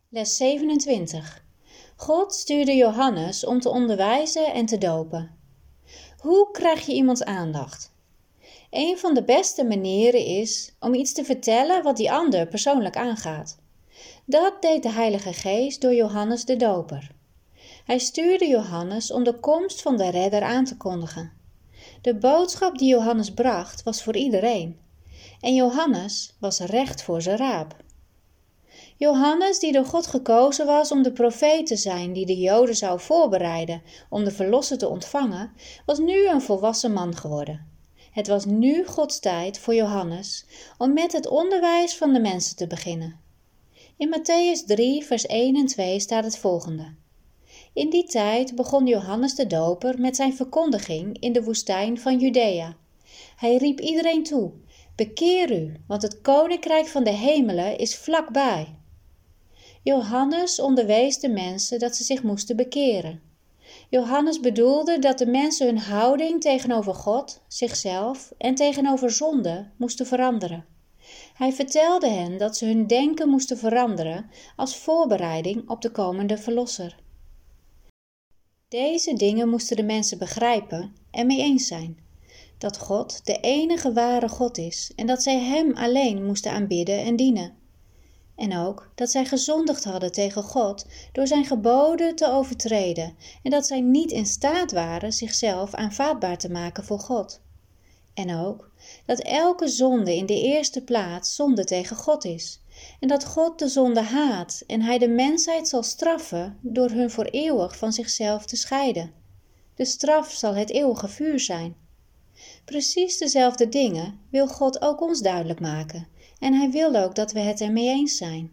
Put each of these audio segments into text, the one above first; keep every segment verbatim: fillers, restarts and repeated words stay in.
Les zevenentwintig. God stuurde Johannes om te onderwijzen en te dopen. Hoe krijg je iemands aandacht? Een van de beste manieren is om iets te vertellen wat die ander persoonlijk aangaat. Dat deed de Heilige Geest door Johannes de Doper. Hij stuurde Johannes om de komst van de Redder aan te kondigen. De boodschap die Johannes bracht was voor iedereen. En Johannes was recht voor zijn raap. Johannes, die door God gekozen was om de profeet te zijn die de Joden zou voorbereiden om de verlosser te ontvangen, was nu een volwassen man geworden. Het was nu Gods tijd voor Johannes om met het onderwijs van de mensen te beginnen. In Mattheüs drie, vers één en twee staat het volgende. In die tijd begon Johannes de Doper met zijn verkondiging in de woestijn van Judea. Hij riep iedereen toe: bekeer u, want het koninkrijk van de hemelen is vlakbij. Johannes onderwees de mensen dat ze zich moesten bekeren. Johannes bedoelde dat de mensen hun houding tegenover God, zichzelf en tegenover zonde moesten veranderen. Hij vertelde hen dat ze hun denken moesten veranderen als voorbereiding op de komende verlosser. Deze dingen moesten de mensen begrijpen en mee eens zijn. Dat God de enige ware God is en dat zij Hem alleen moesten aanbidden en dienen. En ook dat zij gezondigd hadden tegen God door zijn geboden te overtreden en dat zij niet in staat waren zichzelf aanvaardbaar te maken voor God. En ook dat elke zonde in de eerste plaats zonde tegen God is en dat God de zonde haat en Hij de mensheid zal straffen door hun voor eeuwig van zichzelf te scheiden. De straf zal het eeuwige vuur zijn. Precies dezelfde dingen wil God ook ons duidelijk maken en Hij wil ook dat we het ermee eens zijn.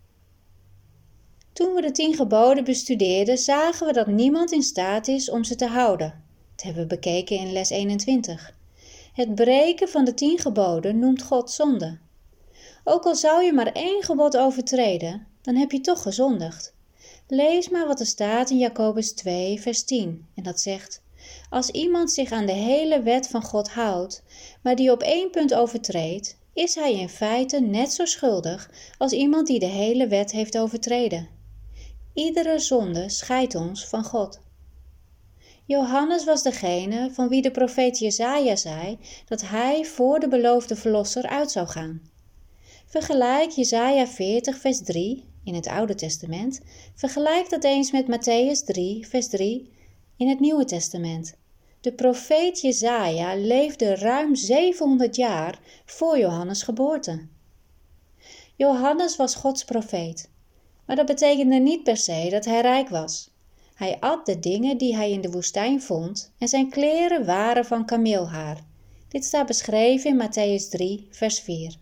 Toen we de tien geboden bestudeerden, zagen we dat niemand in staat is om ze te houden. Dat hebben we bekeken in les eenentwintig. Het breken van de tien geboden noemt God zonde. Ook al zou je maar één gebod overtreden, dan heb je toch gezondigd. Lees maar wat er staat in Jacobus twee, vers tien. En dat zegt: als iemand zich aan de hele wet van God houdt, maar die op één punt overtreedt, is hij in feite net zo schuldig als iemand die de hele wet heeft overtreden. Iedere zonde scheidt ons van God. Johannes was degene van wie de profeet Jesaja zei dat hij voor de beloofde verlosser uit zou gaan. Vergelijk Jesaja veertig, vers drie in het Oude Testament, vergelijk dat eens met Mattheüs drie, vers drie in het Nieuwe Testament. De profeet Jesaja leefde ruim zevenhonderd jaar voor Johannes' geboorte. Johannes was Gods profeet, maar dat betekende niet per se dat hij rijk was. Hij at de dingen die hij in de woestijn vond en zijn kleren waren van kameelhaar. Dit staat beschreven in Mattheüs drie, vers vier.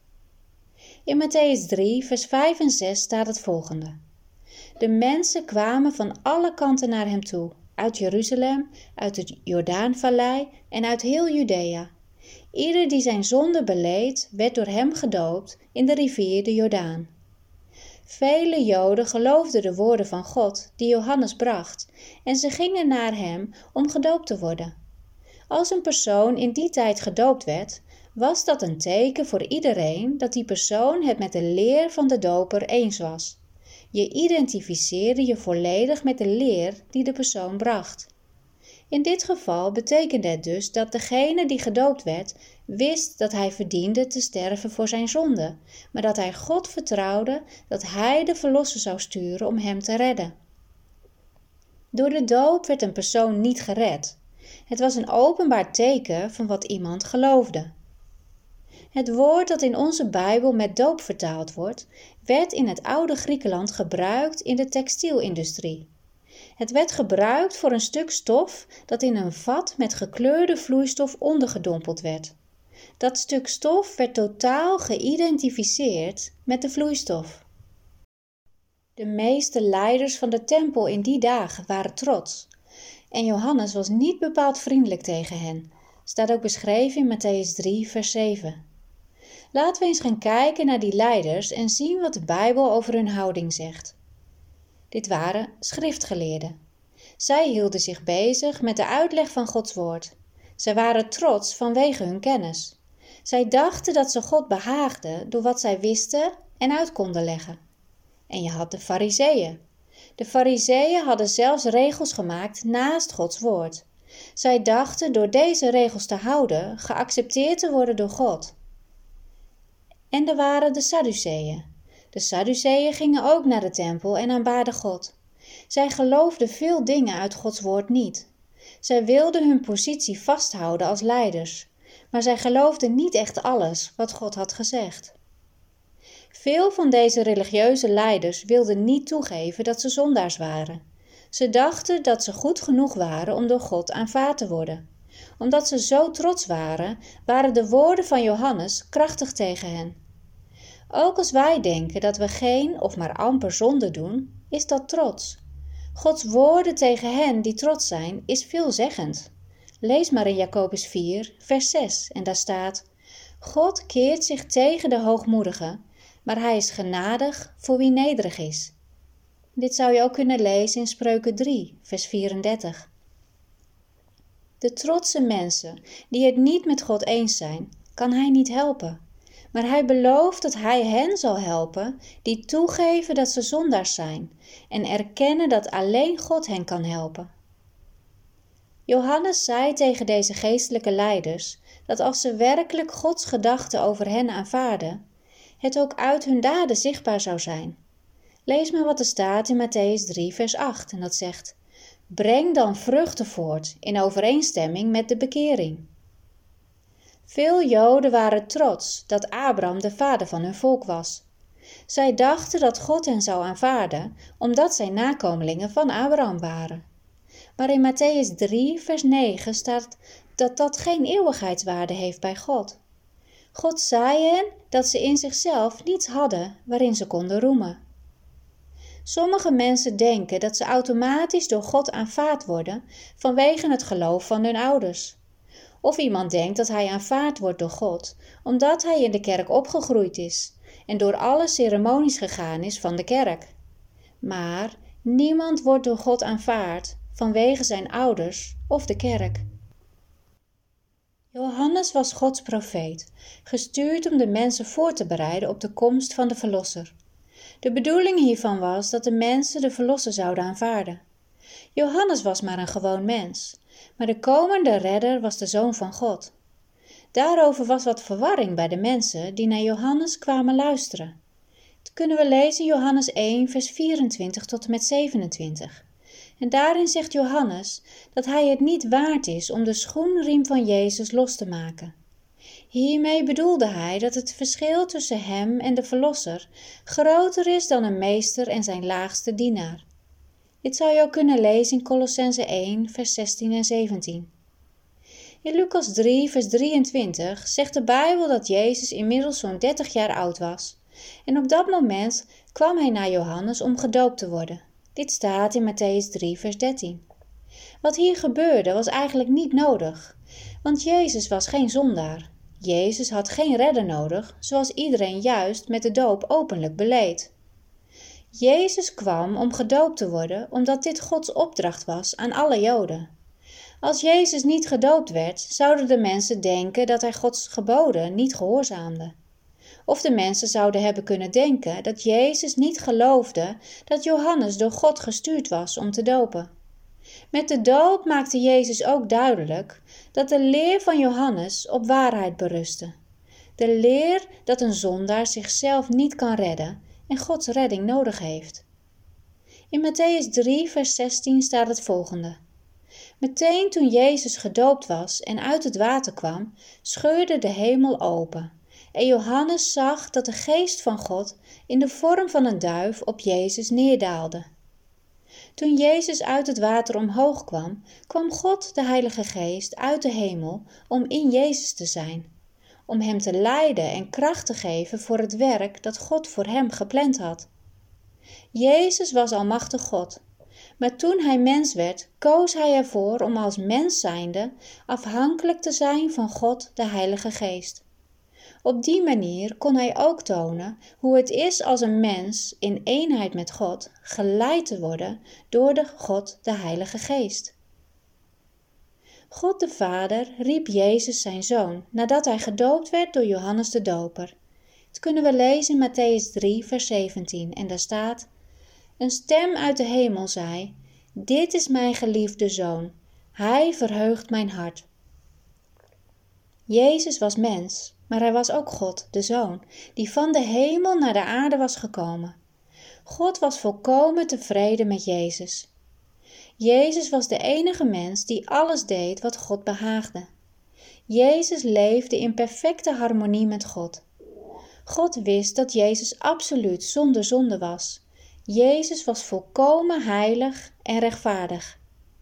In Mattheüs drie, vers vijf en zes staat het volgende. De mensen kwamen van alle kanten naar hem toe, uit Jeruzalem, uit de Jordaanvallei en uit heel Judea. Ieder die zijn zonde beleed, werd door hem gedoopt in de rivier de Jordaan. Vele Joden geloofden de woorden van God die Johannes bracht en ze gingen naar hem om gedoopt te worden. Als een persoon in die tijd gedoopt werd, was dat een teken voor iedereen dat die persoon het met de leer van de doper eens was. Je identificeerde je volledig met de leer die de persoon bracht. In dit geval betekende het dus dat degene die gedoopt werd, wist dat hij verdiende te sterven voor zijn zonde, maar dat hij God vertrouwde dat hij de verlosser zou sturen om hem te redden. Door de doop werd een persoon niet gered. Het was een openbaar teken van wat iemand geloofde. Het woord dat in onze Bijbel met doop vertaald wordt, werd in het oude Griekenland gebruikt in de textielindustrie. Het werd gebruikt voor een stuk stof dat in een vat met gekleurde vloeistof ondergedompeld werd. Dat stuk stof werd totaal geïdentificeerd met de vloeistof. De meeste leiders van de tempel in die dagen waren trots. En Johannes was niet bepaald vriendelijk tegen hen. Staat ook beschreven in Mattheüs drie, vers zeven. Laten we eens gaan kijken naar die leiders en zien wat de Bijbel over hun houding zegt. Dit waren schriftgeleerden. Zij hielden zich bezig met de uitleg van Gods woord. Zij waren trots vanwege hun kennis. Zij dachten dat ze God behaagden door wat zij wisten en uit konden leggen. En je had de Farizeeën. De Farizeeën hadden zelfs regels gemaakt naast Gods woord. Zij dachten door deze regels te houden geaccepteerd te worden door God. En er waren de Sadduceeën. De Sadduceeën gingen ook naar de tempel en aanbaden God. Zij geloofden veel dingen uit Gods woord niet. Zij wilden hun positie vasthouden als leiders, maar zij geloofden niet echt alles wat God had gezegd. Veel van deze religieuze leiders wilden niet toegeven dat ze zondaars waren. Ze dachten dat ze goed genoeg waren om door God aanvaard te worden. Omdat ze zo trots waren, waren de woorden van Johannes krachtig tegen hen. Ook als wij denken dat we geen of maar amper zonde doen, is dat trots. Gods woorden tegen hen die trots zijn, is veelzeggend. Lees maar in Jacobus vier, vers zes, en daar staat: God keert zich tegen de hoogmoedigen, maar hij is genadig voor wie nederig is. Dit zou je ook kunnen lezen in Spreuken drie, vers vierendertig. De trotse mensen die het niet met God eens zijn, kan hij niet helpen. Maar hij belooft dat hij hen zal helpen die toegeven dat ze zondaars zijn en erkennen dat alleen God hen kan helpen. Johannes zei tegen deze geestelijke leiders dat als ze werkelijk Gods gedachten over hen aanvaarden, het ook uit hun daden zichtbaar zou zijn. Lees maar wat er staat in Mattheüs drie, vers acht, en dat zegt: breng dan vruchten voort in overeenstemming met de bekering. Veel Joden waren trots dat Abraham de vader van hun volk was. Zij dachten dat God hen zou aanvaarden, omdat zij nakomelingen van Abraham waren. Maar in Mattheüs drie, vers negen staat dat dat geen eeuwigheidswaarde heeft bij God. God zei hen dat ze in zichzelf niets hadden waarin ze konden roemen. Sommige mensen denken dat ze automatisch door God aanvaard worden vanwege het geloof van hun ouders. Of iemand denkt dat hij aanvaard wordt door God omdat hij in de kerk opgegroeid is en door alle ceremonies gegaan is van de kerk. Maar niemand wordt door God aanvaard vanwege zijn ouders of de kerk. Johannes was Gods profeet, gestuurd om de mensen voor te bereiden op de komst van de Verlosser. De bedoeling hiervan was dat de mensen de Verlosser zouden aanvaarden. Johannes was maar een gewoon mens, maar de komende redder was de Zoon van God. Daarover was wat verwarring bij de mensen die naar Johannes kwamen luisteren. Dat kunnen we lezen in Johannes één, vers vierentwintig tot en met zevenentwintig. En daarin zegt Johannes dat hij het niet waard is om de schoenriem van Jezus los te maken. Hiermee bedoelde hij dat het verschil tussen hem en de Verlosser groter is dan een meester en zijn laagste dienaar. Dit zou je ook kunnen lezen in Kolossenzen één, vers zestien en zeventien. In Lucas drie, vers drieëntwintig zegt de Bijbel dat Jezus inmiddels zo'n dertig jaar oud was. En op dat moment kwam hij naar Johannes om gedoopt te worden. Dit staat in Mattheüs drie, vers dertien. Wat hier gebeurde was eigenlijk niet nodig, want Jezus was geen zondaar. Jezus had geen redder nodig, zoals iedereen juist met de doop openlijk beleed. Jezus kwam om gedoopt te worden, omdat dit Gods opdracht was aan alle Joden. Als Jezus niet gedoopt werd, zouden de mensen denken dat hij Gods geboden niet gehoorzaamde. Of de mensen zouden hebben kunnen denken dat Jezus niet geloofde dat Johannes door God gestuurd was om te dopen. Met de doop maakte Jezus ook duidelijk dat de leer van Johannes op waarheid berustte. De leer dat een zondaar zichzelf niet kan redden en Gods redding nodig heeft. In Mattheüs drie, vers zestien staat het volgende. Meteen toen Jezus gedoopt was en uit het water kwam, scheurde de hemel open. En Johannes zag dat de geest van God in de vorm van een duif op Jezus neerdaalde. Toen Jezus uit het water omhoog kwam, kwam God, de Heilige Geest, uit de hemel om in Jezus te zijn, om hem te leiden en kracht te geven voor het werk dat God voor hem gepland had. Jezus was almachtig God, maar toen hij mens werd, koos hij ervoor om als mens zijnde afhankelijk te zijn van God, de Heilige Geest. Op die manier kon hij ook tonen hoe het is als een mens in eenheid met God geleid te worden door de God, de Heilige Geest. God de Vader riep Jezus zijn Zoon nadat hij gedoopt werd door Johannes de Doper. Dat kunnen we lezen in Mattheüs drie, vers zeventien. En daar staat: Een stem uit de hemel zei: Dit is mijn geliefde zoon. Hij verheugt mijn hart. Jezus was mens, maar hij was ook God, de Zoon, die van de hemel naar de aarde was gekomen. God was volkomen tevreden met Jezus. Jezus was de enige mens die alles deed wat God behaagde. Jezus leefde in perfecte harmonie met God. God wist dat Jezus absoluut zonder zonde was. Jezus was volkomen heilig en rechtvaardig.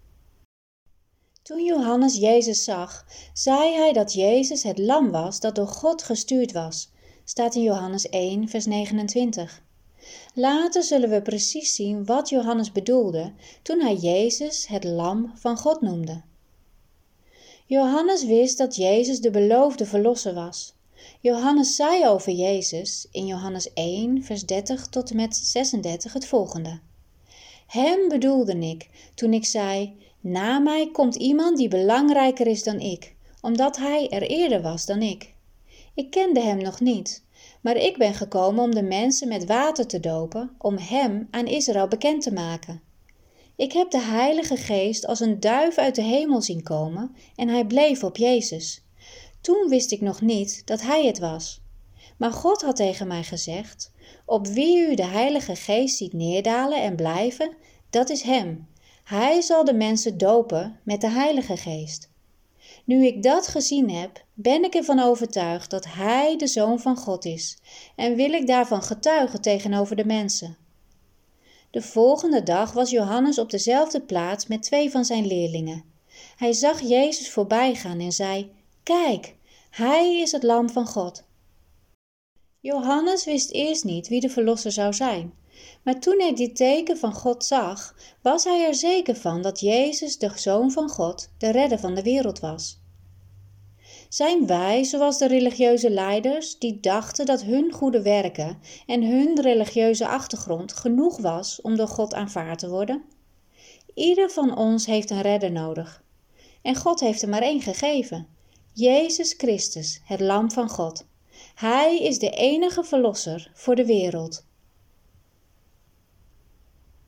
Toen Johannes Jezus zag, zei hij dat Jezus het lam was dat door God gestuurd was. Staat in Johannes één, vers negenentwintig. Later zullen we precies zien wat Johannes bedoelde toen hij Jezus het lam van God noemde. Johannes wist dat Jezus de beloofde verlosser was. Johannes zei over Jezus in Johannes één, vers dertig tot en met zesendertig het volgende. Hem bedoelde ik toen ik zei: Na mij komt iemand die belangrijker is dan ik, omdat hij er eerder was dan ik. Ik kende hem nog niet, maar ik ben gekomen om de mensen met water te dopen, om hem aan Israël bekend te maken. Ik heb de Heilige Geest als een duif uit de hemel zien komen en hij bleef op Jezus. Toen wist ik nog niet dat hij het was. Maar God had tegen mij gezegd: Op wie u de Heilige Geest ziet neerdalen en blijven, dat is hem. Hij zal de mensen dopen met de Heilige Geest. Nu ik dat gezien heb, ben ik ervan overtuigd dat hij de Zoon van God is en wil ik daarvan getuigen tegenover de mensen. De volgende dag was Johannes op dezelfde plaats met twee van zijn leerlingen. Hij zag Jezus voorbij gaan en zei: Kijk, hij is het lam van God. Johannes wist eerst niet wie de verlosser zou zijn, maar toen hij dit teken van God zag, was hij er zeker van dat Jezus, de Zoon van God, de redder van de wereld was. Zijn wij zoals de religieuze leiders die dachten dat hun goede werken en hun religieuze achtergrond genoeg was om door God aanvaard te worden? Ieder van ons heeft een redder nodig. En God heeft er maar één gegeven: Jezus Christus, het lam van God. Hij is de enige verlosser voor de wereld.